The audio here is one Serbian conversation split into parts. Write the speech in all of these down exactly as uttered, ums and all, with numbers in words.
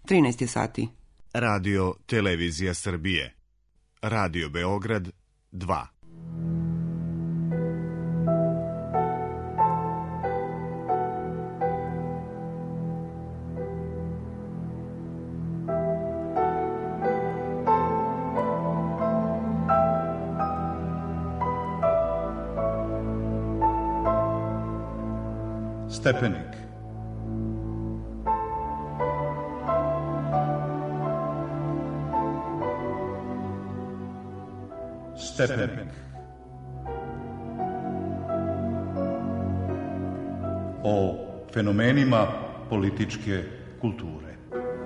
trinaest je sati. Radio Televizija Srbije. Radio Beograd dva. Stepenik. Stepenik. O fenomenima političke kulture.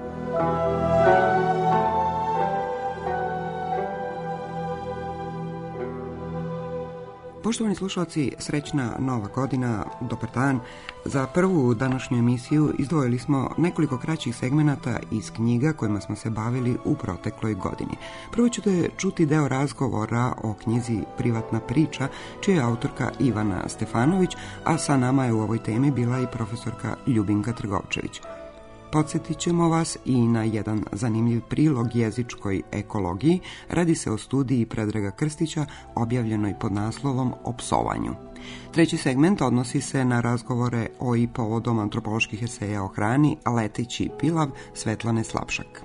Poštovani slušalci, srećna nova godina, dobar dan. Za prvu današnju emisiju izdvojili smo nekoliko kraćih segmenata iz knjiga kojima smo se bavili u protekloj godini. Prvo ćete čuti deo razgovora o knjizi Privatna priča, čija je autorka Ivana Stefanović, a sa nama je u ovoj temi bila i profesorka Ljubinka Trgovčević. Podsjetit ćemo vas i na jedan zanimljiv prilog jezičkoj ekologiji. Radi se o studiji Predraga Krstića, objavljenoj pod naslovom O psovanju. Treći segment odnosi se na razgovore o i povodom antropoloških eseja o hrani Leteći pilav Svetlane Slapšak.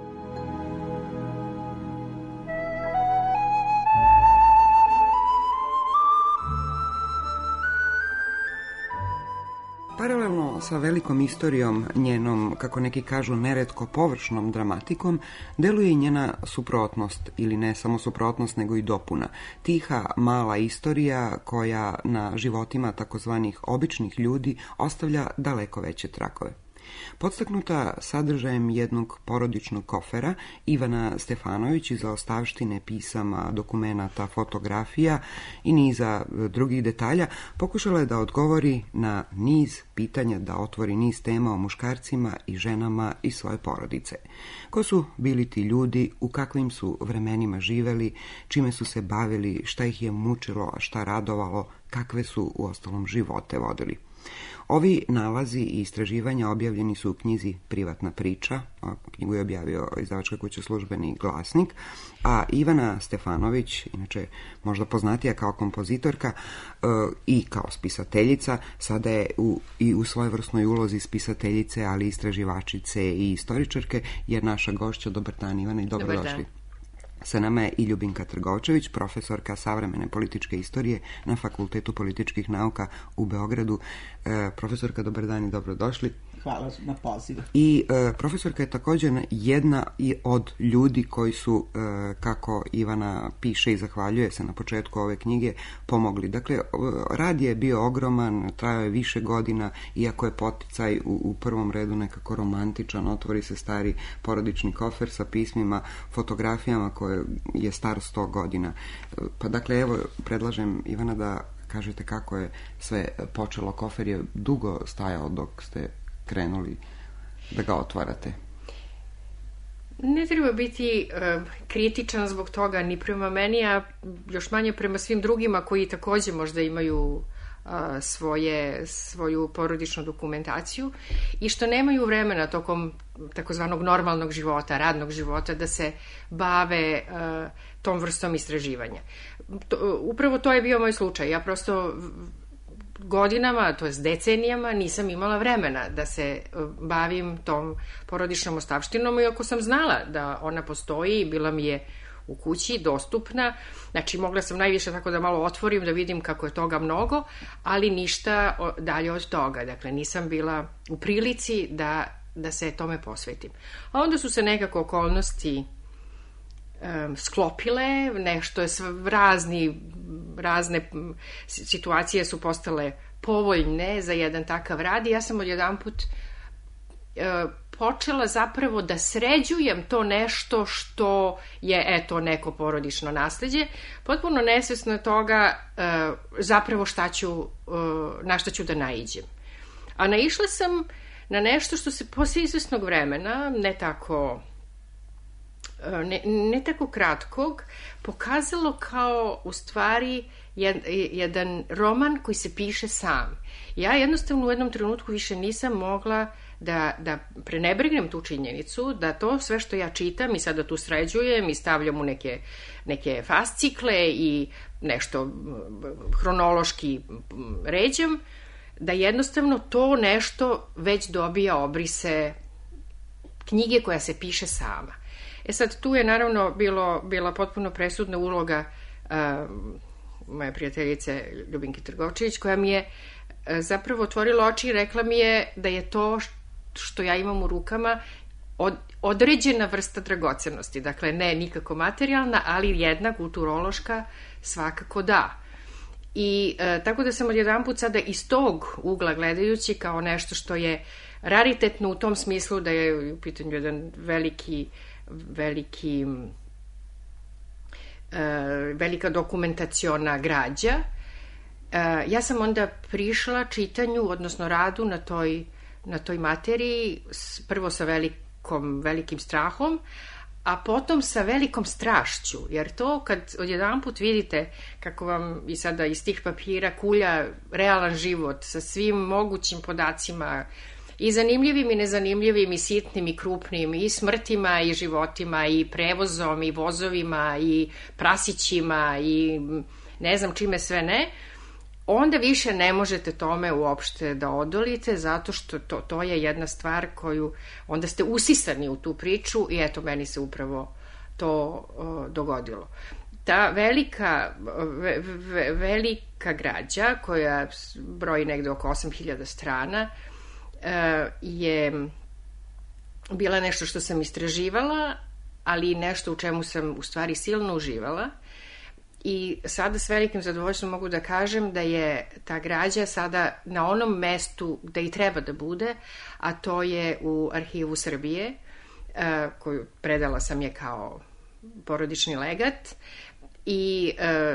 Paralelno sa velikom istorijom, njenom, kako neki kažu, neretko površnom dramatikom, deluje i njena suprotnost, ili ne samo suprotnost, nego i dopuna. Tiha, mala istorija koja na životima takozvanih običnih ljudi ostavlja daleko veće tragove. Podstaknuta sadržajem jednog porodičnog kofera, Ivana Stefanović iz ostavštine pisama, dokumenata, fotografija i niza drugih detalja pokušala je da odgovori na niz pitanja, da otvori niz tema o muškarcima i ženama i svoje porodice. Ko su bili ti ljudi, u kakvim su vremenima živeli, čime su se bavili, šta ih je mučilo, a šta radovalo, kakve su uostalom živote vodili. Ovi nalazi i istraživanja objavljeni su u knjizi Privatna priča, knjigu je objavio izdavačka kuća Službeni glasnik, a Ivana Stefanović, inače možda poznatija kao kompozitorka i kao spisateljica, sada je u, i u svojevrsnoj ulozi spisateljice, ali istraživačice i istoričarke, jer naša gošća. Dobar dan, Ivana, i dobrodošli. Sa nama je i Ljubinka Trgovčević, profesorka savremene političke istorije na Fakultetu političkih nauka u Beogradu. E, profesorka, dobar dan i dobrodošli. Hvala na pozivu. I e, profesorka je također jedna i od ljudi koji su, e, kako Ivana piše i zahvaljuje se na početku ove knjige, pomogli. Dakle, rad je bio ogroman, trajao je više godina, iako je poticaj u, u prvom redu nekako romantičan, otvori se stari porodični kofer sa pismima, fotografijama koje je star sto godina. Pa dakle, evo, predlažem, Ivana, da kažete kako je sve počelo. Kofer je dugo stajao dok ste krenuli da ga otvarate. Ne treba biti uh, kritičan zbog toga ni prema meni, a još manje prema svim drugima koji također možda imaju uh, svoje, svoju porodičnu dokumentaciju i što nemaju vremena tokom takozvanog normalnog života, radnog života, da se bave uh, tom vrstom istraživanja. To, upravo to je bio moj slučaj. Ja prosto godinama, to jest decenijama, nisam imala vremena da se bavim tom porodičnom ostavštinom, iako sam znala da ona postoji, bila mi je u kući, dostupna, znači mogla sam najviše tako da malo otvorim, da vidim kako je toga mnogo, ali ništa dalje od toga, dakle nisam bila u prilici da, da se tome posvetim. A onda su se nekako okolnosti um, sklopile, nešto je razni razne situacije su postale povoljne za jedan takav rad i ja sam odjedanput e, počela zapravo da sređujem to nešto što je, eto, neko porodično nasleđe, potpuno nesvesno toga e, zapravo šta ću, e, na šta ću da naiđem. A naišla sam na nešto što se posle izvesnog vremena, ne tako Ne, ne tako kratkog, pokazalo kao u stvari jed, jedan roman koji se piše sam. Ja jednostavno u jednom trenutku više nisam mogla da, da prenebrignem tu činjenicu, da to sve što ja čitam i sada tu sređujem i stavljam u neke, neke fascikle i nešto hronološki ređam, da jednostavno to nešto već dobija obrise knjige koja se piše sama. E sad, tu je naravno bilo, bila potpuno presudna uloga uh, moje prijateljice Ljubinke Trgovčević, koja mi je uh, zapravo otvorila oči i rekla mi je da je to što ja imam u rukama od, određena vrsta dragocenosti. Dakle, ne nikako materijalna, ali jedna kulturološka svakako da. I uh, tako da sam odjedanput sada iz tog ugla gledajući kao nešto što je raritetno u tom smislu da je u pitanju jedan veliki veliki e, velika dokumentaciona građa. E, ja sam onda prišla čitanju, odnosno radu na toj, na toj materiji, prvo sa velikom, velikim strahom, a potom sa velikom strašću, jer to kad odjedanput vidite kako vam i sada iz tih papira kulja realan život sa svim mogućim podacima, i zanimljivim i nezanimljivim i sitnim i krupnim, i smrtima i životima i prevozom i vozovima i prasićima i ne znam čime sve ne, onda više ne možete tome uopšte da odolite, zato što to, to je jedna stvar koju onda ste usisani u tu priču i eto, meni se upravo to o, dogodilo. Ta velika, ve, ve, velika građa koja broji negde oko osam hiljada strana je bila nešto što sam istraživala, ali nešto u čemu sam u stvari silno uživala. I sada s velikim zadovoljstvom mogu da kažem da je ta građa sada na onom mestu gde i treba da bude, a to je u Arhivu Srbije, koju predala sam je kao porodični legat. I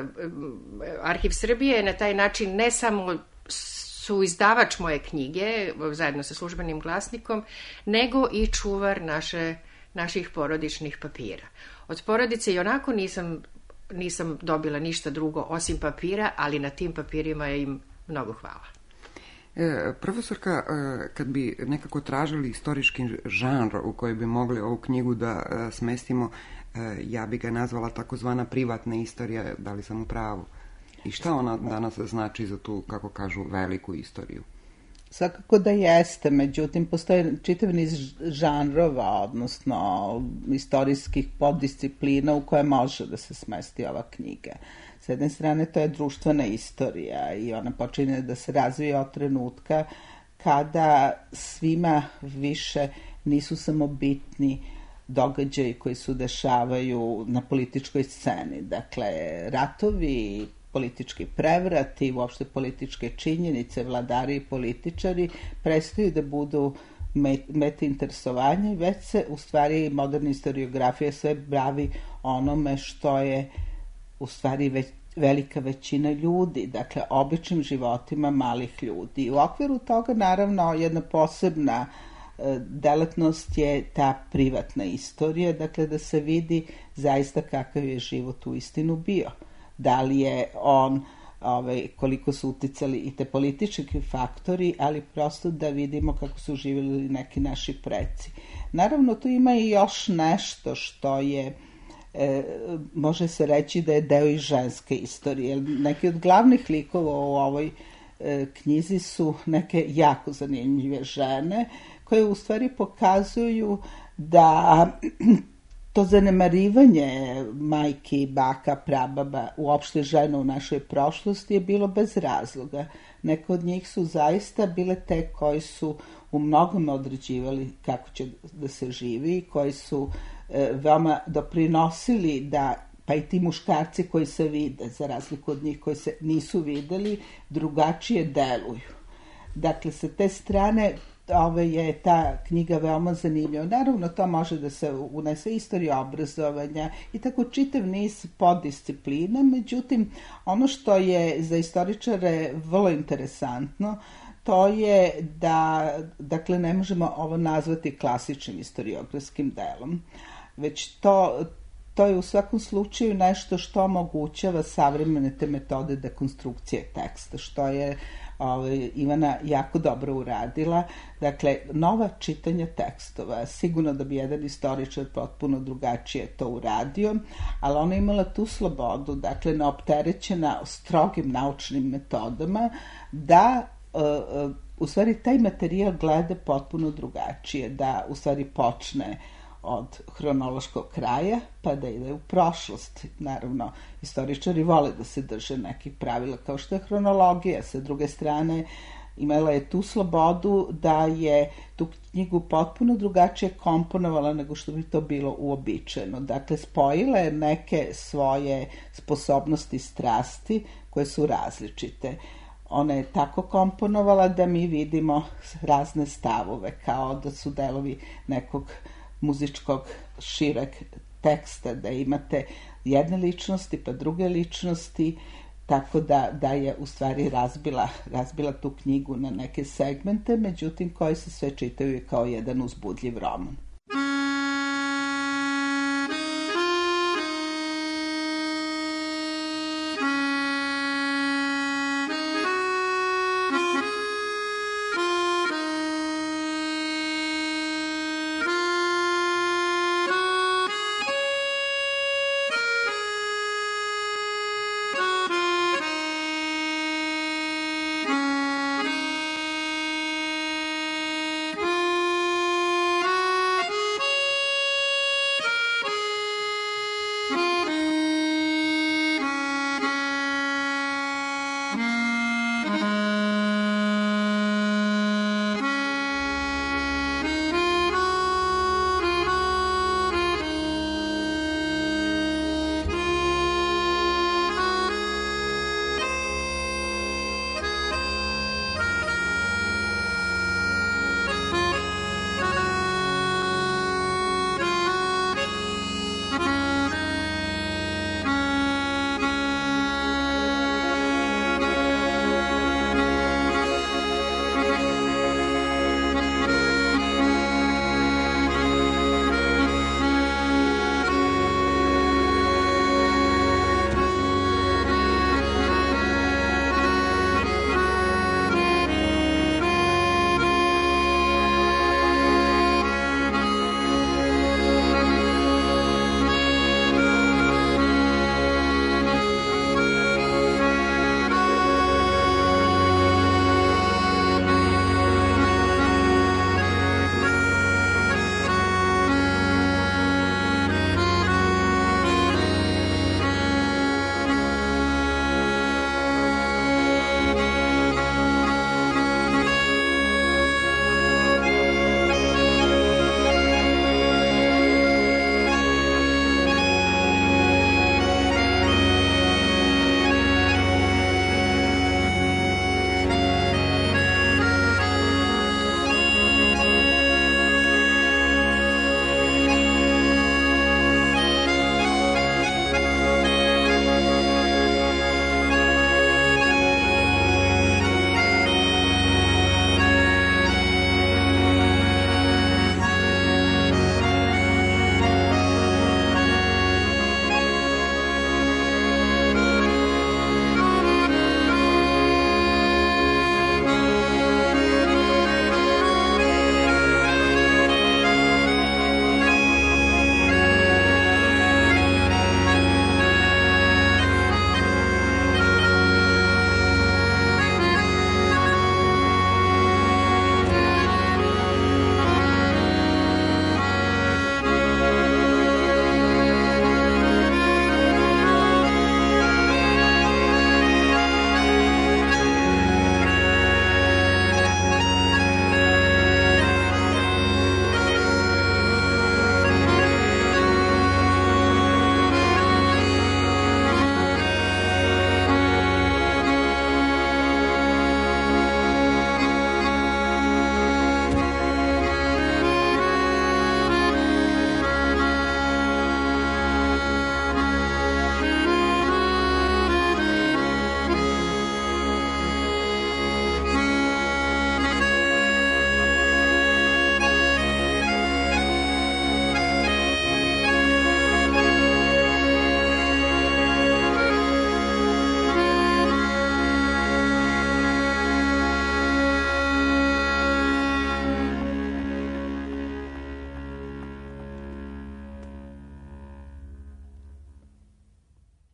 Arhiv Srbije je na taj način ne samo su izdavač moje knjige, zajedno sa Službenim glasnikom, nego i čuvar naše, naših porodičnih papira. Od porodice i onako nisam, nisam dobila ništa drugo osim papira, ali na tim papirima im mnogo hvala. E, profesorka, e, kad bi nekako tražili istorijski žanr u koji bi mogli ovu knjigu da e, smestimo, e, ja bi ga nazvala takozvana privatna istorija, da li sam u pravu? I šta ona danas znači za tu, kako kažu, veliku istoriju? Svakako da jeste, međutim, postoje čitav niz žanrova, odnosno istorijskih poddisciplina u koje može da se smesti ova knjiga. S jedne strane, to je društvena istorija i ona počinje da se razvija od trenutka kada svima više nisu samo bitni događaji koji se dešavaju na političkoj sceni. Dakle, ratovi, politički prevrati, uopšte političke činjenice, vladari i političari prestaju da budu mete interesovanja i već se u stvari moderna historiografija sve bavi onome što je u stvari već velika većina ljudi, dakle običnim životima malih ljudi. U okviru toga naravno jedna posebna e, delatnost je ta privatna istorija, dakle da se vidi zaista kakav je život u istinu bio. Da li je on, ovaj, koliko su uticali i te politički faktori, ali prosto da vidimo kako su živjeli neki naši preci. Naravno, tu ima i još nešto što je, e, može se reći da je deo i ženske istorije. Neki od glavnih likova u ovoj e, knjizi su neke jako zanimljive žene, koje u stvari pokazuju da to zanemarivanje majki, baka, prababa, uopšte žena u našoj prošlosti je bilo bez razloga. Neke od njih su zaista bile te koji su u mnogome određivali kako će da se živi, koji su e, veoma doprinosili da, pa i ti muškarci koji se vide, za razliku od njih koji se nisu videli, drugačije deluju. Dakle, sa te strane ove je ta knjiga veoma zanimljiva. Naravno, to može da se unese istorija obrazovanja i tako čitav niz poddisciplina, međutim, ono što je za istoričare vrlo interesantno, to je da, dakle, ne možemo ovo nazvati klasičnim historiografskim delom, već to, to je u svakom slučaju nešto što omogućava savremene te metode dekonstrukcije teksta, što je ovaj, Ivana jako dobro uradila. Dakle, nova čitanja tekstova, sigurno da bi jedan istoričar potpuno drugačije to uradio, ali ona imala tu slobodu, dakle, neopterećena strogim naučnim metodama, da uh, uh, u stvari taj materijal gleda potpuno drugačije, da u stvari počne od hronološkog kraja, pa da ide u prošlost. Naravno, istoričari vole da se drže nekih pravila, kao što je hronologija. Sa druge strane, imala je tu slobodu da je tu knjigu potpuno drugačije komponovala nego što bi to bilo uobičajeno. Dakle, spojila je neke svoje sposobnosti, strasti koje su različite. Ona je tako komponovala da mi vidimo razne stavove, kao da su delovi nekog muzičkog šireg teksta, da imate jedne ličnosti pa druge ličnosti, tako da, da je u stvari razbila, razbila tu knjigu na neke segmente, međutim koji se sve čitaju kao jedan uzbudljiv roman.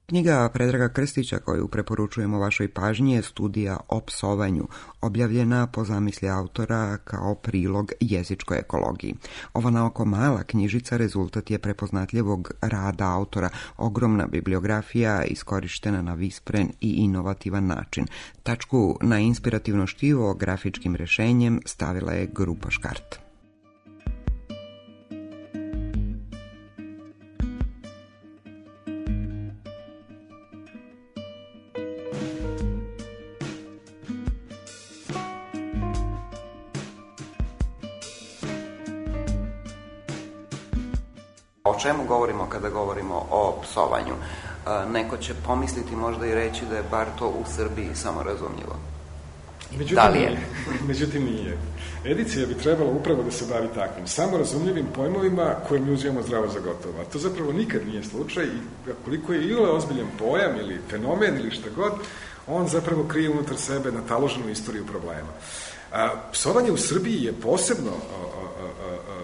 Knjiga Predraga Krstića koju preporučujemo vašoj pažnji je studija o psovanju, objavljena po zamisli autora kao prilog jezičkoj ekologiji. Ova naoko mala knjižica rezultat je prepoznatljivog rada autora, ogromna bibliografija iskorištena na vispren i inovativan način. Tačku na inspirativno štivo grafičkim rešenjem stavila je grupa Škart. O čemu govorimo kada govorimo o psovanju? Neko će pomisliti možda i reći da je bar to u Srbiji samorazumljivo. Međutim, da li je? Međutim, nije. Edicija bi trebala upravo da se bavi takvim samorazumljivim pojmovima koje mi uzimamo zdravo za gotovo. A to zapravo nikad nije slučaj i koliko je ili ozbiljan pojam ili fenomen ili šta god, on zapravo krije unutar sebe nataloženu istoriju problema. A, psovanje u Srbiji je posebno a, a, a, a,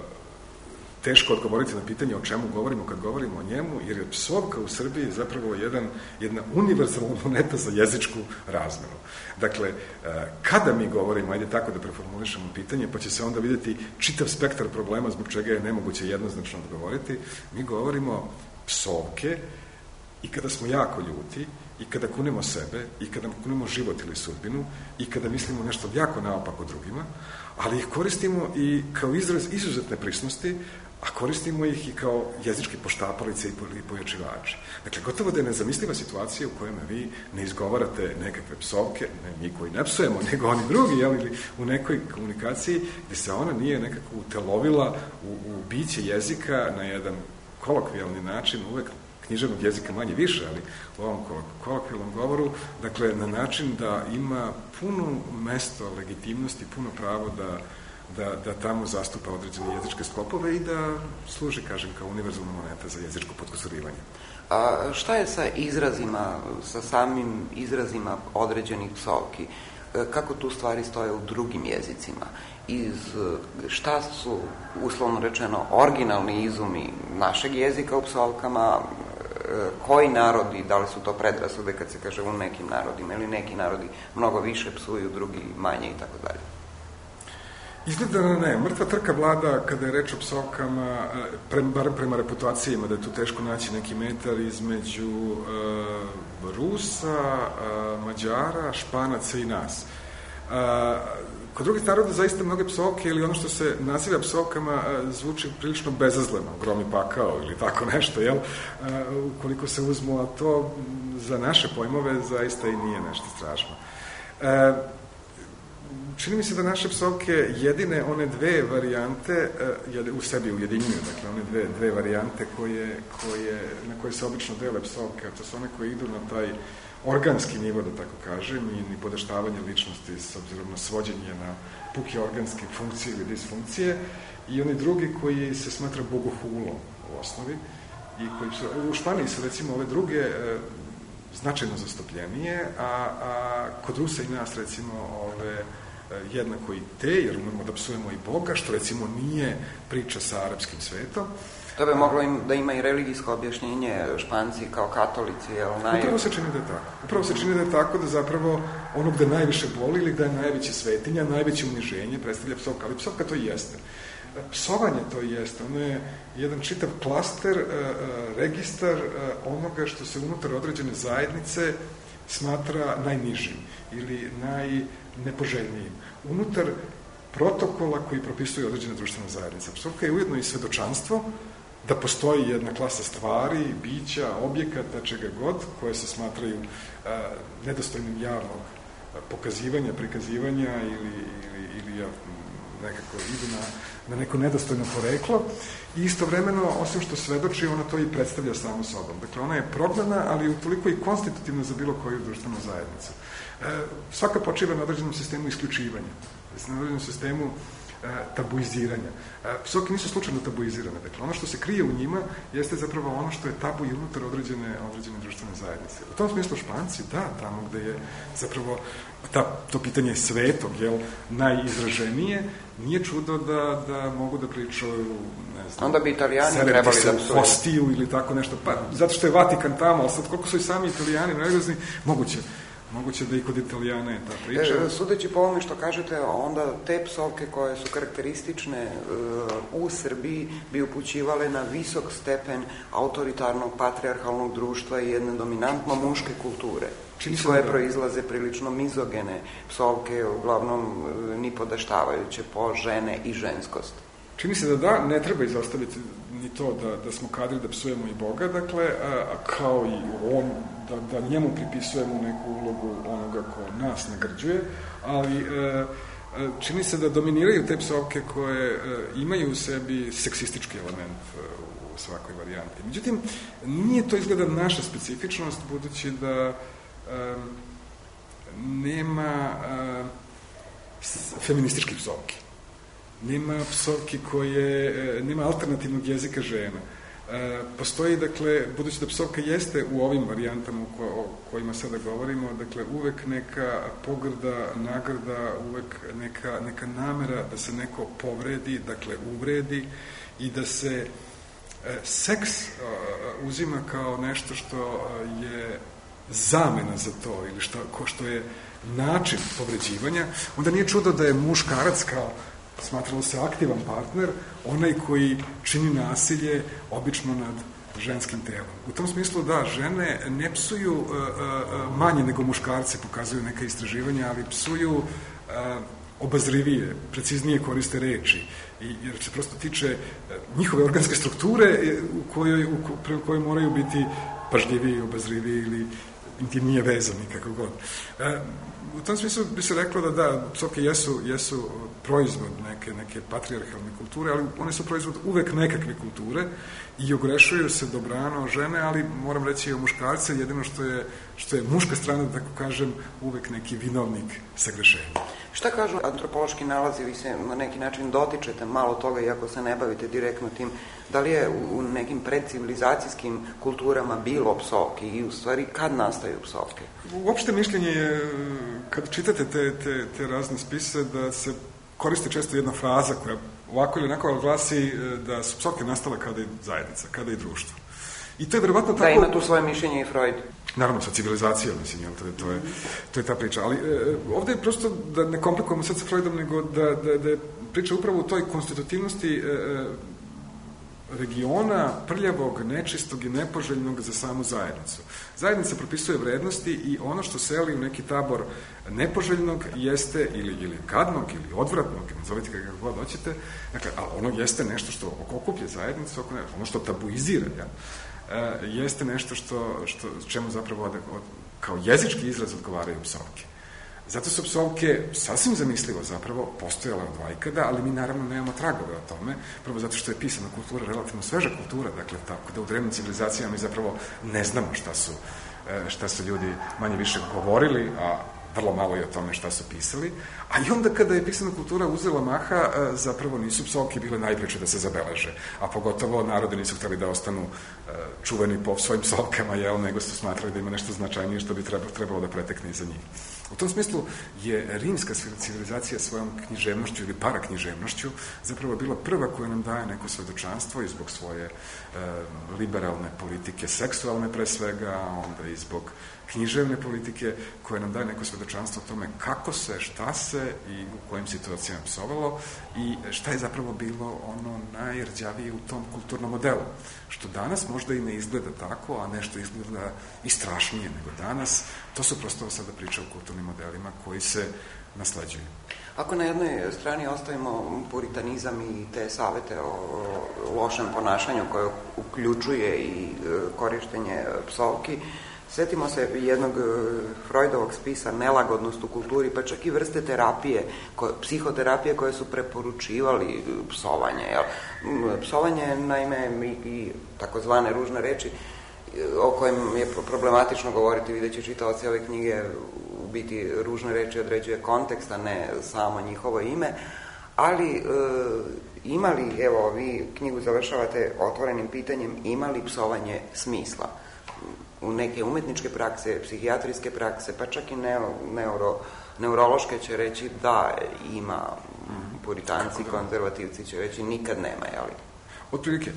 teško odgovoriti na pitanje o čemu govorimo kad govorimo o njemu, jer je psovka u Srbiji zapravo jedan, jedna univerzalna moneta za jezičku razmenu. Dakle, kada mi govorimo, ajde tako da preformulišemo pitanje, pa će se onda vidjeti čitav spektar problema zbog čega je nemoguće jednoznačno odgovoriti, mi govorimo psovke i kada smo jako ljuti, i kada kunemo sebe, i kada kunemo život ili sudbinu, i kada mislimo nešto jako naopako drugima, ali ih koristimo i kao izraz izuzetne prisnosti, a koristimo ih i kao jezičke poštapalice i pojačivači. Dakle, gotovo da je nezamisliva situacija u kojoj vi ne izgovarate nekakve psovke, ne mi koji ne psujemo, nego oni drugi, jel, ili u nekoj komunikaciji gde se ona nije nekako utelovila u, u biće jezika na jedan kolokvijalni način, uvek književnog jezika manje više, ali u ovom kolokvijalnom govoru, dakle, na način da ima puno mesto legitimnosti, puno pravo da Da, da tamo zastupa određene jezičke sklopove i da služi, kažem, kao univerzalna moneta za jezičko potkusurivanje. A šta je sa izrazima, sa samim izrazima određenih psovki? Kako tu stvari stoje u drugim jezicima? Iz, šta su, uslovno rečeno, originalni izumi našeg jezika u psovkama? Koji narodi, da li su to predrasude kad se kaže u nekim narodima, ili neki narodi mnogo više psuju, drugi manje i tako dalje? Izgleda da ne. Mrtva trka vlada kada je reč o psovkama, prema, bar prema reputacijama, da je tu teško naći neki metar između uh, Rusa, uh, Mađara, Španaca i nas. Uh, kod drugih naroda zaista mnoge psovke ili ono što se naziva psovkama uh, zvuči prilično bezazleno, grom i pakao ili tako nešto, jel? Uh, ukoliko se uzmu, a to za naše pojmove zaista i nije nešto strašno. Uh, Čini mi se da naše psovke jedine one dve varijante u sebi ujedinjuju, dakle one dve, dve varijante koje, koje, na koje se obično dele psovke, a to su one koje idu na taj organski nivo, da tako kažem, i nipodaštavanje ličnosti s obzirom na svođenje na puke organske funkcije ili disfunkcije, i oni drugi koji se smatra bogohulom u osnovi, i koji su, u Španiji su recimo ove druge značajno zastupljenije, a, a kod Rusa i nas recimo ove jednako i te, jer umemo da psujemo i Boga, što recimo nije priča sa arapskim svetom. To bi moglo im da ima i religijsko objašnjenje, Španci kao katolici, jel naj... Upravo se čini da je tako. Upravo se čini da je tako da zapravo ono gde najviše boli ili gde je najveće svetinja, najveće uniženje predstavlja psovka, ali psovka to i jeste. Psovanje to i jeste, ono je jedan čitav klaster, registar onoga što se unutar određene zajednice smatra najnižim ili najnepoželjnijim. Unutar protokola koji propisuje određena društvena zajednica. Psovka je ujedno i svedočanstvo da postoji jedna klasa stvari, bića, objekata, čega god, koje se smatraju a, nedostojnim javnog pokazivanja, prikazivanja ili, ili, ili ja, nekako idu na, na neko nedostojno poreklo i istovremeno, osim što svedoči, ona to i predstavlja samo sobom. Dakle, ona je prognana, ali utoliko i konstitutivna za bilo koju društvenu zajednicu. E, svaka počiva na određenom sistemu isključivanja. Na određenom sistemu tabuiziranja. Psovke nisu slučajno tabuizirane. Dakle, ono što se krije u njima jeste zapravo ono što je tabu i unutar određene, određene društvene zajednice. U tom smislu Španci, da, tamo gde je zapravo ta, to pitanje svetog, jel, najizraženije, nije čudo da, da mogu da pričaju, ne znam, onda bi Italijani trebali da psuju hostiju ili tako nešto, pa zato što je Vatikan tamo, ali sad koliko su i sami Italijani nervozni, moguće. Moguće da i kod Italijana je ta priča. E, sudeći po ovome što kažete, onda te psovke koje su karakteristične e, u Srbiji bi upućivale na visok stepen autoritarnog, patrijarhalnog društva i jedne dominantno muške kulture. Čini koje da proizlaze prilično mizogene psovke, uglavnom e, nipodaštavajuće po žene i ženskost. Čini se da da, ne treba izostaviti ni to da, da smo kadri da psujemo i Boga, dakle, a, a kao i on, da, da njemu pripisujemo neku ulogu onoga ko nas nagrđuje, ali e, čini se da dominiraju te psovke koje e, imaju u sebi seksistički element e, u svakoj varijanti. Međutim, nije to izgleda naša specifičnost, budući da e, nema e, feminističkih psovki. Nema psovki koje, nema alternativnog jezika žena. E, postoji, dakle, budući da psovka jeste u ovim varijantama o, ko, o kojima sada govorimo, dakle, uvek neka pogrda, nagrda, uvek neka, neka namera da se neko povredi, dakle, uvredi i da se e, seks e, uzima kao nešto što je zamena za to ili što, ko što je način povređivanja, onda nije čudo da je muškarac kao smatralo se aktivan partner, onaj koji čini nasilje obično nad ženskim telom. U tom smislu, da, žene ne psuju uh, uh, manje nego muškarci, pokazuju neka istraživanja, ali psuju uh, obazrivije, preciznije koriste reči, i, jer se prosto tiče uh, njihove organske strukture u kojoj, u kojoj moraju biti pažljiviji, obazriviji ili intimnije vezani, kako god. Uh, U tom smislu bi se reklo da da, psovke jesu, jesu proizvod neke, neke patrijarhalne kulture, ali one su proizvod uvek nekakve kulture i ogrešuju se dobrano žene, ali moram reći i o muškarce, jedino što je, što je muška strana, da tako kažem, uvek neki vinovnik sagrešenja. Šta kažu antropološki nalazi, vi se na neki način dotičete malo toga, iako se ne bavite direktno tim, da li je u nekim predcivilizacijskim kulturama bilo psovki i u stvari kad nastaju psovke? Uopšte mišljenje je, kad čitate te, te, te razne spise, da se koriste često jedna fraza koja ovako ili onako glasi da su psovke nastale kada je zajednica, kada je društvo. I to je verovatno tako... Da ima tu svoje mišljenje i Freud. Naravno, sa civilizacijom, mislim, jel, to je, to je, to je ta priča. Ali e, ovde je prosto, da ne komplikujemo sad sa Freudom, nego da, da, da je priča upravo u toj konstitutivnosti e, regiona prljavog, nečistog i nepoželjnog za samu zajednicu. Zajednica propisuje vrednosti i ono što seli u neki tabor nepoželjnog jeste, ili, ili gadnog, ili odvratnog, nazovite kako god hoćete, dakle, ali ono jeste nešto što okuplje zajednicu, ono što tabuizira, ja, jeste nešto što, što čemu zapravo od, od, kao jezički izraz odgovaraju psovke. Zato su psovke sasvim zamislivo zapravo postojale od vajkada, ali mi naravno nemamo tragove o tome, prvo zato što je pisana kultura relativno sveža kultura, dakle tako da u drevnim civilizacijama mi zapravo ne znamo šta su, šta su ljudi manje više govorili, a vrlo malo i o tome šta su pisali, a i onda kada je pisana kultura uzela maha, zapravo nisu psovke bile najpreče da se zabeleže, a pogotovo narodi nisu hteli da ostanu čuveni po svojim psovkama, jel, nego su smatrali da ima nešto značajnije što bi trebalo da pretekne iza njih. U tom smislu je rimska civilizacija svojom književnošću ili paraknjiževnošću zapravo bila prva koja nam daje neko svedočanstvo i zbog svoje e, liberalne politike, seksualne pre svega, onda i zbog književne politike koja nam daje neko svedočanstvo o tome kako se, šta se i u kojim situacijama psovalo i šta je zapravo bilo ono najrđavije u tom kulturnom modelu. Što danas možda i ne izgleda tako, a nešto izgleda i strašnije nego danas. To su prosto sada priče o kulturnim modelima koji se nasleđuju. Ako na jednoj strani ostavimo puritanizam i te savete o lošem ponašanju koje uključuje i korištenje psovki, setimo se jednog Freudovog spisa Nelagodnost u kulturi, pa čak i vrste terapije, ko, psihoterapije koje su preporučivali psovanje. Jel? Psovanje, naime, i, i takozvane ružne reči, o kojem je problematično govoriti, videći čitaoci ove knjige, u biti ružne reči određuje kontekst, a ne samo njihovo ime, Ali e, imali, evo, vi knjigu završavate otvorenim pitanjem, imali psovanje smisla? U neke umetničke prakse, psihijatrijske prakse, pa čak i neo, neuro, neurološke će reći da ima, puritanci, konzervativci će reći nikad nema, jeli? Otprilike,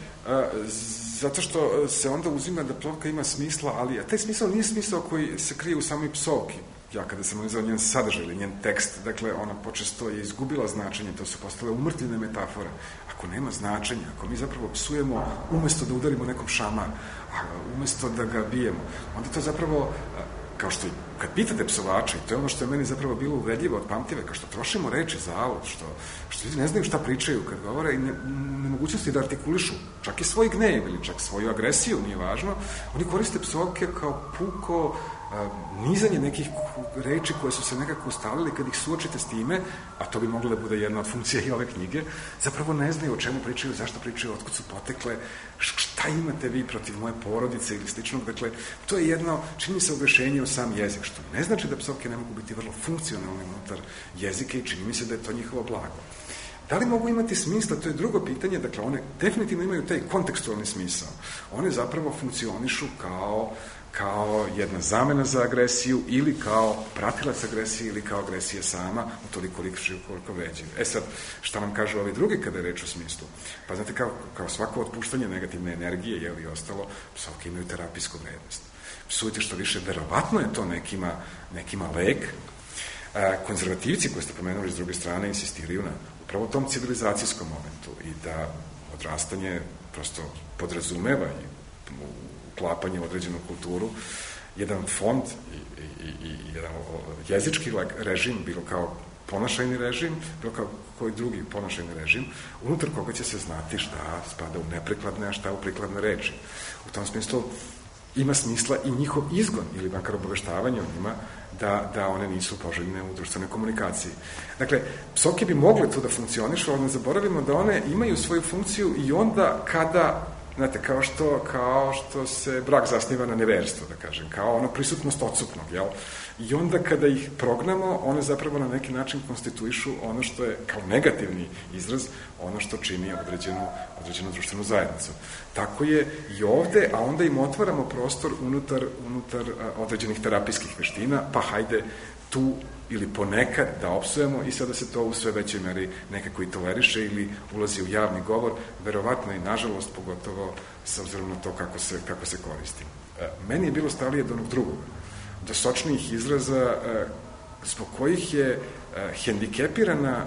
zato što se onda uzima da psovka ima smisla, ali taj smisao nije smisao koji se krije u samoj psovki. Ja kada sam analizao njen sadržaj ili njen tekst, dakle, ona počesto je izgubila značenje, to su postale umrtvljene metafore. Ako nema značenja, ako mi zapravo psujemo umesto da udarimo nekom šamar, umesto da ga bijemo, onda to zapravo, kao što kad pitate psovača, i to je ono što je meni zapravo bilo uvredljivo od pamtive, kao što trošimo reči za alud, što, što ljudi ne znaju šta pričaju kad govore i ne, nemogućnosti da artikulišu čak i svoj gnev ili čak svoju agresiju, nije važno, oni koriste psovke kao puko a, nizanje nekih reči koje su se nekako ustalili, kad ih suočite s time, a to bi moglo da bude jedna od funkcija i ove knjige, zapravo ne znaju o čemu pričaju, zašto pričaju, otkud su potekle, šta imate vi protiv moje porodice ili sličnog. Dakle, to je jedno, čini se, ogrešenje u sam jezik, što ne znači da psovke ne mogu biti vrlo funkcionalne unutar jezika i čini mi se da je to njihovo blago. Da li mogu imati smisla, to je drugo pitanje, dakle, one definitivno imaju taj kontekstualni smisao. One zapravo funkcionišu kao kao jedna zamena za agresiju ili kao pratilac agresije ili kao agresija sama, u toliko koliko vređaju. E sad, šta nam kažu ovi drugi kada je reč o smislu? Pa znate, kao, kao svako otpuštanje negativne energije, je li ostalo, psovke imaju terapijsku vrednost. Psujte što više, verovatno je to nekima, nekima lek. A, konzervativci, koji ste pomenuli s druge strane, insistiraju na upravo tom civilizacijskom momentu i da odrastanje prosto podrazumeva i uklapanje u određenu kulturu, jedan fond i, i, i jedan jezički režim, bilo kao ponašajni režim, bilo kao koji drugi ponašajni režim, unutar koga će se znati šta spada u neprikladne, a šta u prikladne reči. U tom smislu ima smisla i njihov izgon, ili makar obaveštavanje o njima, da, da one nisu poželjne u društvenoj komunikaciji. Dakle, psovke bi mogle to da funkcionišu, ali ne zaboravimo da one imaju svoju funkciju i onda kada, znate, kao što, kao što se brak zasniva na neverstvu, da kažem, kao ono prisutnost odsupnog, jel? I onda kada ih prognamo, one zapravo na neki način konstituišu ono što je, kao negativni izraz, ono što čini određenu, određenu društvenu zajednicu. Tako je i ovde, a onda im otvaramo prostor unutar, unutar određenih terapijskih veština, pa hajde tu ili ponekad da opsujemo i sada se to u sve većoj meri nekako i toleriše ili ulazi u javni govor, verovatno i nažalost, pogotovo s obzirom na to kako se, kako se koristi. Meni je bilo stalije do onog drugog, do sočnijih izraza zbog kojih je hendikepirana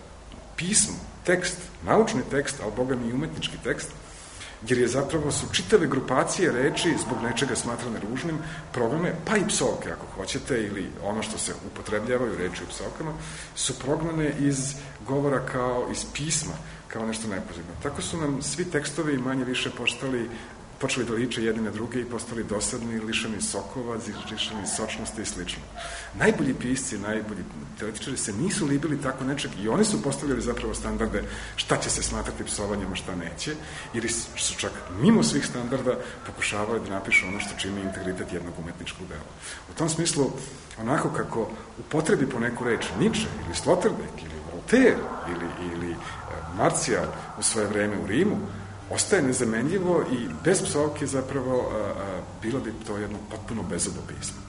pismo, tekst, naučni tekst, ali boga mi i umetnički tekst, jer je zapravo su čitave grupacije reči zbog nečega smatrane ružnim, programe, pa i psovke ako hoćete, ili ono što se upotrebljavaju reči u psovkama, su prognane iz govora kao iz pisma, kao nešto nepoželjno. Tako su nam svi tekstovi manje više postali počeli da liče jedni na druge i postali dosadni, lišeni sokova, lišeni sočnosti i slično. Najbolji pisci, najbolji teoretičari se nisu libili tako nečeg i oni su postavljali zapravo standarde šta će se smatrati psovanjem, a šta neće, jer su čak mimo svih standarda pokušavali da napišu ono što čini integritet jednog umetničkog dela. U tom smislu, onako kako upotrebi po neku reč Nietzsche ili Sloterdijk ili Voltaire ili, ili Marcijal u svoje vreme u Rimu, ostaje nezamenljivo i bez psovke zapravo a, a, bilo bi to jedno potpuno bezobo pismo.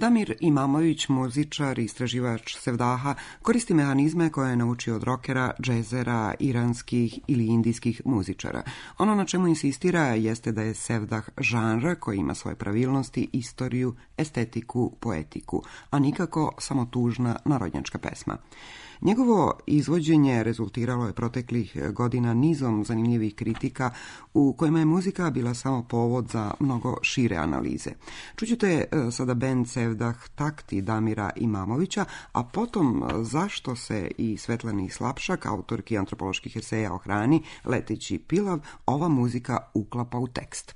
Damir Imamović, muzičar i istraživač sevdaha, koristi mehanizme koje je naučio od rokera, džezera, iranskih ili indijskih muzičara. Ono na čemu insistira jeste da je sevdah žanr koji ima svoje pravilnosti, istoriju, estetiku, poetiku, a nikako samo tužna narodnjačka pesma. Njegovo izvođenje rezultiralo je proteklih godina nizom zanimljivih kritika u kojima je muzika bila samo povod za mnogo šire analize. Čućete sada bend sevdah takti Damira Imamovića, a potom zašto se i Svetlani Slapšak, autorki antropoloških eseja o hrani, Leteći pilav, ova muzika uklapa u tekst.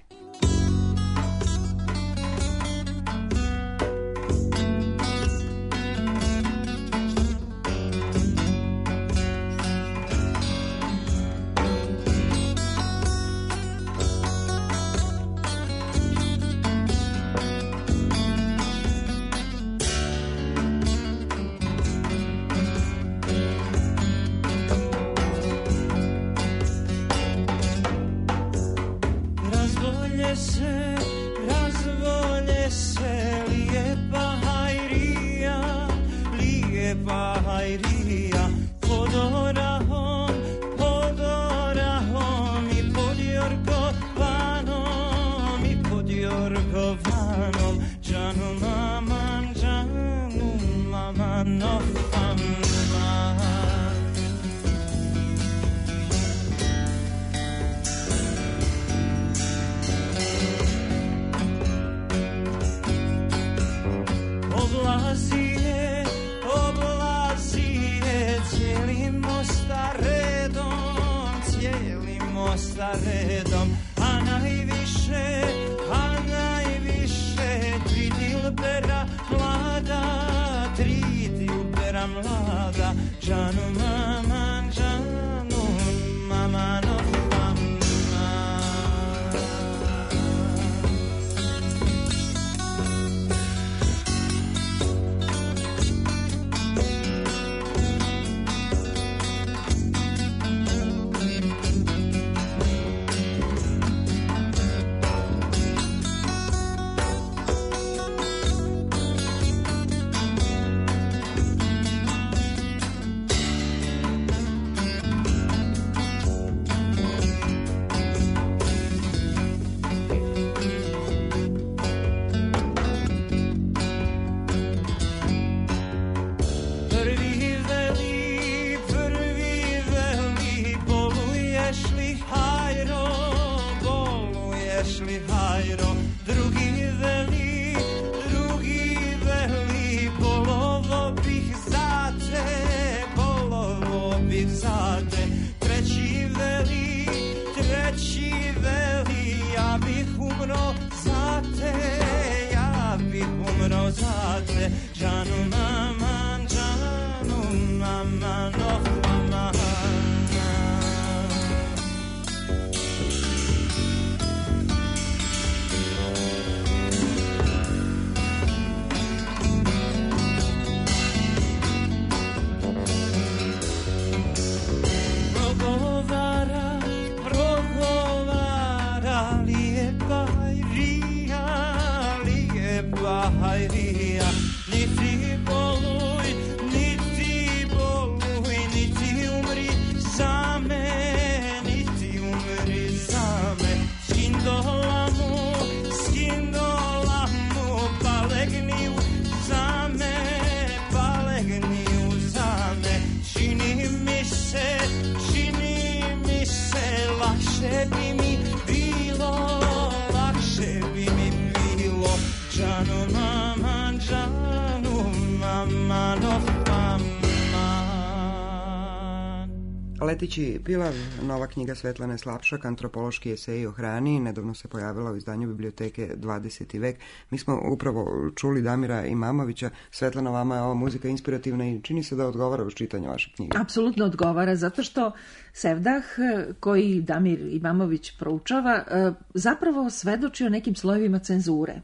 Leteći pilav, nova knjiga Svetlane Slapšak, antropološki eseji o hrani, nedavno se pojavila u izdanju biblioteke dvadeseti vek. Mi smo upravo čuli Damira Imamovića. Svetlana, vama je ova muzika inspirativna i čini se da odgovara uz čitanje vaše knjige. Apsolutno odgovara, zato što sevdah koji Damir Imamović proučava zapravo svedoči o nekim slojevima cenzure,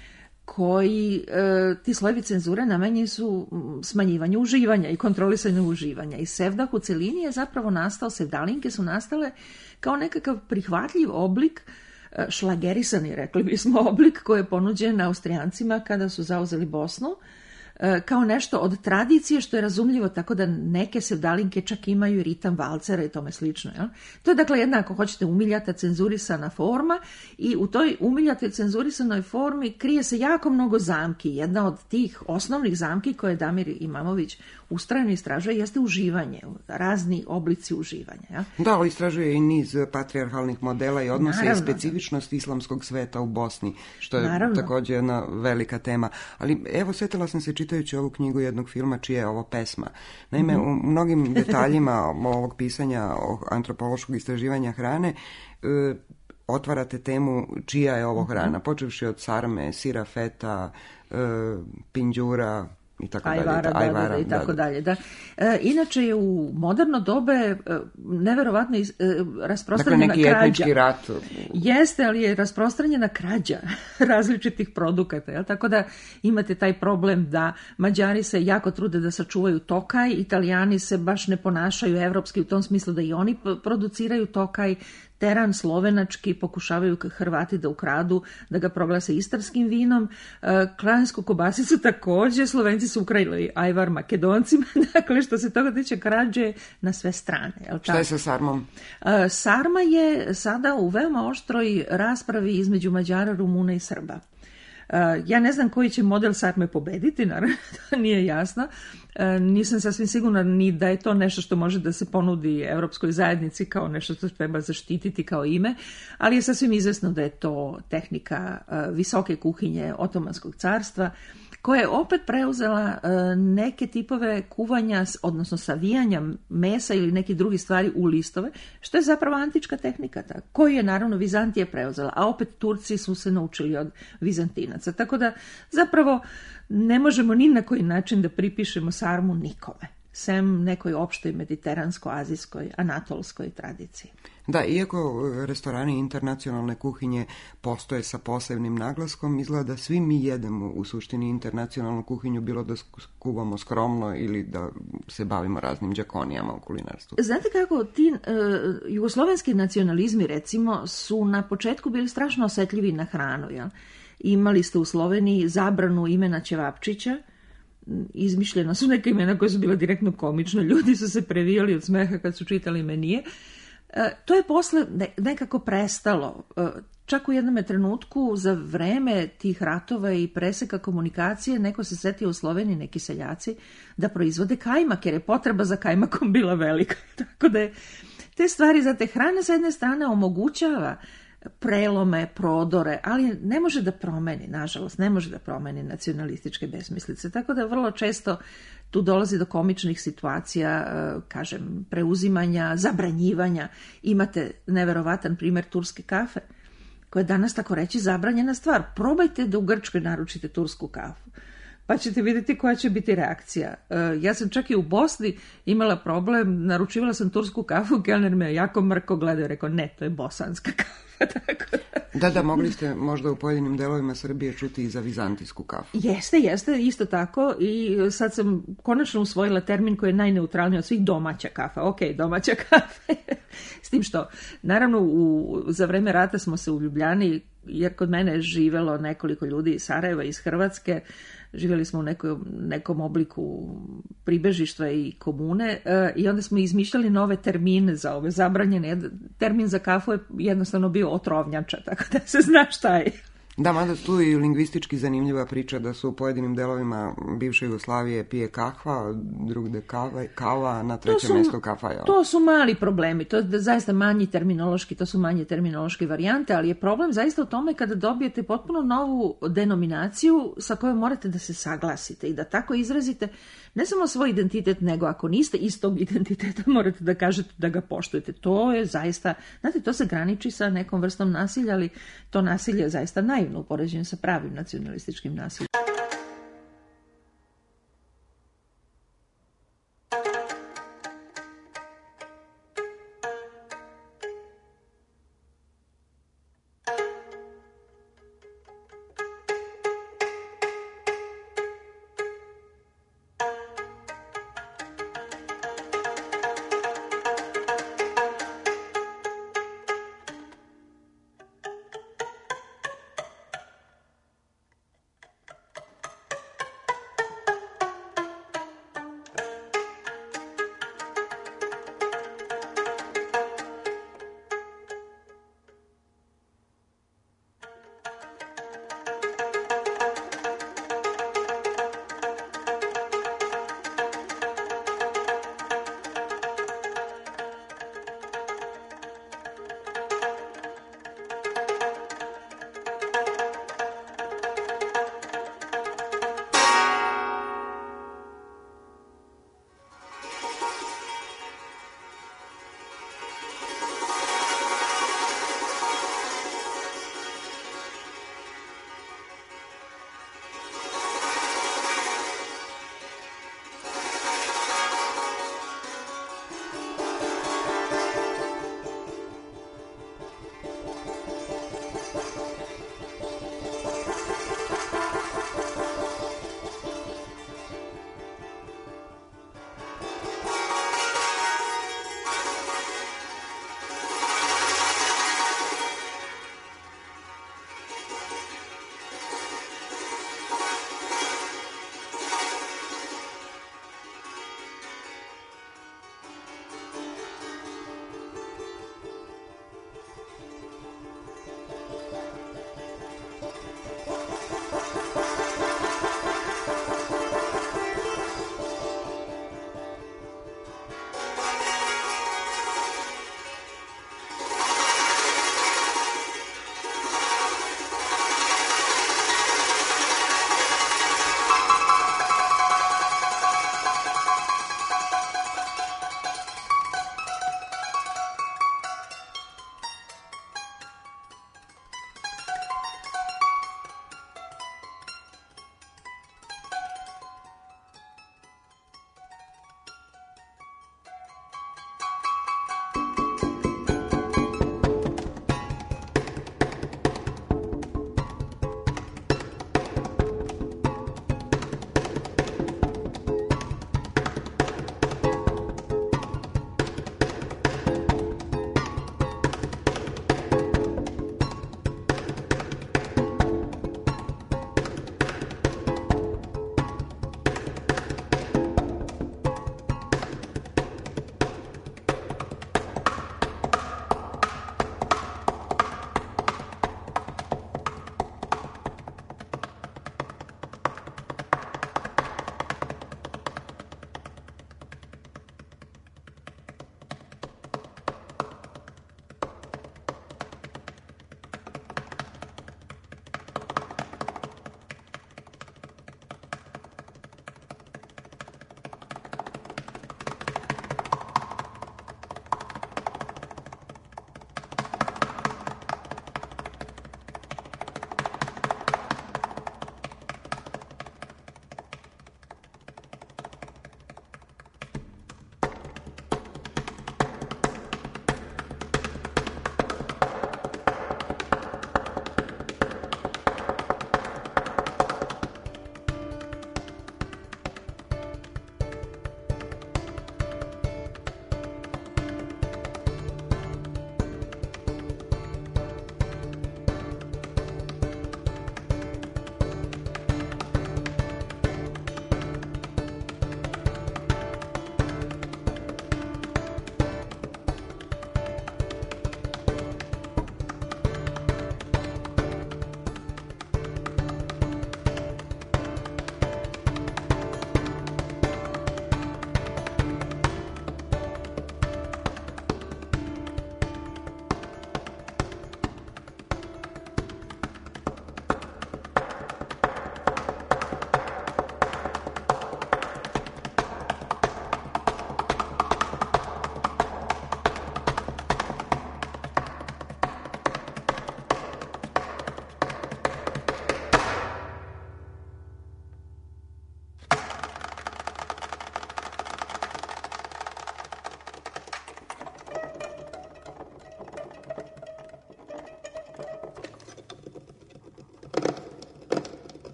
koji, ti slojevi cenzure namenjeni su smanjivanju uživanja i kontrolisanju uživanja. I sevdah u celini je zapravo nastao, sevdalinke su nastale kao nekakav prihvatljiv oblik šlagerisani, rekli bismo, oblik koji je ponuđen Austrijancima kada su zauzeli Bosnu, kao nešto od tradicije što je razumljivo, tako da neke sevdalinke čak imaju ritam valcera i tome slično. Jel? To je dakle jedna, ako hoćete, umiljata cenzurisana forma i u toj umiljatoj cenzurisanoj formi krije se jako mnogo zamki. Jedna od tih osnovnih zamki koje Damir Imamović ustrajno istražuje jeste uživanje, razni oblici uživanja. Jel? Da, ali istražuje i niz patrijarhalnih modela i odnose Naravno, i specifičnost islamskog sveta u Bosni, što je Naravno. također jedna velika tema. Ali evo, sjetila sam se čitajući ovu knjigu jednog filma čija je ovo pesma. Naime, u mnogim detaljima ovog pisanja o antropološkog istraživanja hrane e, otvarate temu čija je ovo hrana, počevši od sarme, sira feta, e, pinđura, i tako Ajvara, dalje, da, ajvara, da, da, i tako da, da. dalje. Da. E, inače je u moderno dobe e, neverovatno iz, e, rasprostranjena dakle, neki krađa. etnički rat. Jeste, ali je rasprostranjena krađa različitih produkata. Jel? Tako da imate taj problem da Mađari se jako trude da sačuvaju tokaj, Italijani se baš ne ponašaju evropski u tom smislu da i oni produciraju tokaj, teran slovenački pokušavaju Hrvati da ukradu, da ga proglase istarskim vinom. Klansku kobasicu također, Slovenci su ukrajili ajvar Makedoncima, dakle što se toga tiče krađe na sve strane. Jel Šta je sa sarmom? Sarma je sada u veoma oštroj raspravi između Mađara, Rumuna i Srba. Ja ne znam koji će model sarme pobediti, naravno, to nije jasno. Nisam sasvim sigurna ni da je to nešto što može da se ponudi Evropskoj zajednici kao nešto što treba zaštititi kao ime, ali je sasvim izvesno da je to tehnika visoke kuhinje Otomanskog carstva, koja je opet preuzela neke tipove kuvanja, odnosno savijanja mesa ili neki drugi stvari u listove, što je zapravo antička tehnika, ta, koju je naravno Vizantija preuzela, a opet Turci su se naučili od Vizantinaca. Tako da zapravo ne možemo ni na koji način da pripišemo sarmu nikome, sem nekoj opštoj mediteransko-azijskoj, anatolskoj tradiciji. Da, iako restorani internacionalne kuhinje postoje sa posebnim naglaskom, izgleda da svi mi jedemo u suštini internacionalnu kuhinju, bilo da kuvamo skromno ili da se bavimo raznim đakonijama u kulinarstvu. Znate kako, ti uh, jugoslovenski nacionalizmi, recimo, su na početku bili strašno osetljivi na hranu. Jel? Imali ste u Sloveniji zabranu imena Ćevapčića, izmišljena su neka imena koja su bila direktno komična, ljudi su se previjali od smeha kad su čitali menije. To je posle nekako prestalo. Čak u jednom trenutku za vreme tih ratova i preseka komunikacije neko se setio u Sloveniji, neki seljaci, da proizvode kajmak, jer je potreba za kajmakom bila velika. Tako da je te stvari za te hrane sa jedne strane omogućava prelome, prodore, ali ne može da promeni, nažalost, ne može da promeni nacionalističke besmislice. Tako da vrlo često tu dolazi do komičnih situacija, kažem, preuzimanja, zabranjivanja. Imate neverovatan primjer turske kafe, koja je danas tako reći zabranjena stvar. Probajte da u Grčkoj naručite tursku kafu, pa ćete vidjeti koja će biti reakcija. Ja sam čak i u Bosni imala problem, naručivala sam tursku kafu, kelner me jako mrko gledao i rekao, ne, to je bosanska kafa. Tako da. da, da, mogli ste možda u pojedinim delovima Srbije čuti i za vizantijsku kafu. Jeste, jeste, isto tako, i sad sam konačno usvojila termin koji je najneutralniji od svih, domaća kafa. Ok, domaća kafa. S tim što, naravno, u, za vreme rata smo se u Ljubljani, jer kod mene je živelo nekoliko ljudi iz Sarajeva, iz Hrvatske, živjeli smo u nekom, nekom obliku pribežištva i komune e, i onda smo izmišljali nove termine za ove zabranjene. Termin za kafu je jednostavno bio otrovnjača, tako da se zna šta je. Da, mada tu i lingvistički zanimljiva priča da su u pojedinim delovima bivše Jugoslavije pije kahva, drugde kava, kava na trećem mjestu kafa. Jo. To su mali problemi, to je zaista manji terminološki, to su manje terminološke varijante, ali je problem zaista u tome kada dobijete potpuno novu denominaciju sa kojom morate da se saglasite i da tako izrazite ne samo svoj identitet, nego ako niste istog identiteta morate da kažete da ga poštujete. To je zaista, znate, to se graniči sa nekom vrstom nasilja, ali to nasilje je zaista naivno u poređenju sa pravim nacionalističkim nasiljem.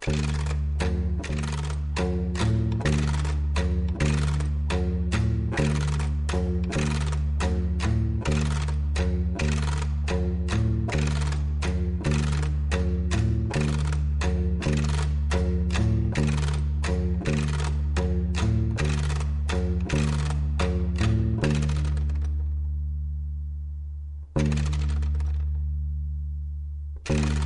you